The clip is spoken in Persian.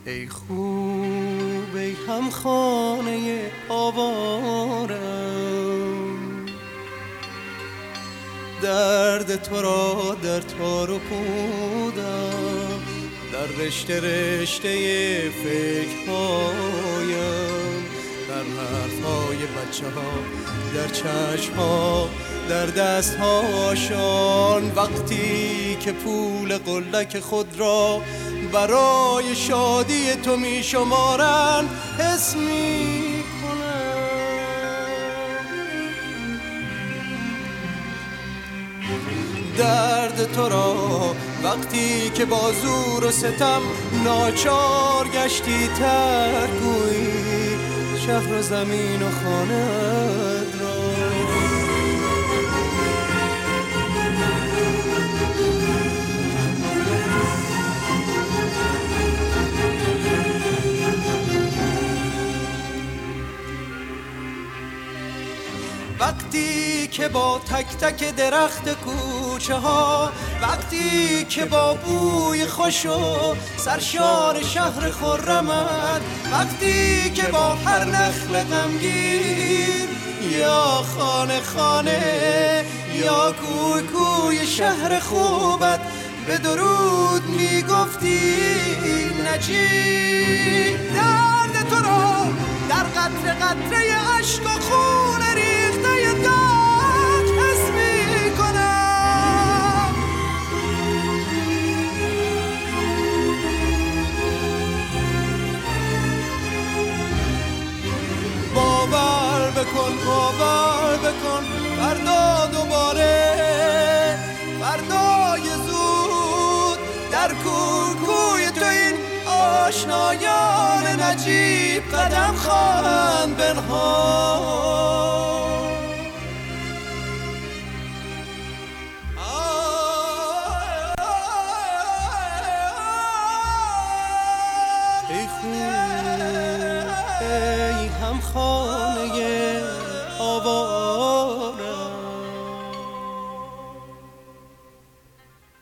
ای خوب ای همخانه آوارم، درد تو را در تار و پودم، در رشته رشته فکرهایم، در حرفهای بچه ها، در چشم ها، در دست هاشان. وقتی که پول قلک خود را برای شادی تو می شمارن حس می کنم درد تو را. وقتی که با زور و ستم ناچار گشتی ترک گویی شهر و زمین و خانه‌ات را. وقتی که با تک تک درخت کوچه ها، وقتی که با بوی خوش و سرشار شهر خرمت، وقتی که با هر نخل غمگین یا خانه خانه یا کوی کوی شهر خوبت به درود میگفتی نجیب. درد تو را در قطره قطره اشک و خون ریخته داغ حس میکنم. باور بکن فردا دوباره، فردای زود در کوی تو این آشنایان نجیب قدم خواهند بنهاد. ای خوب ای همخانه آواز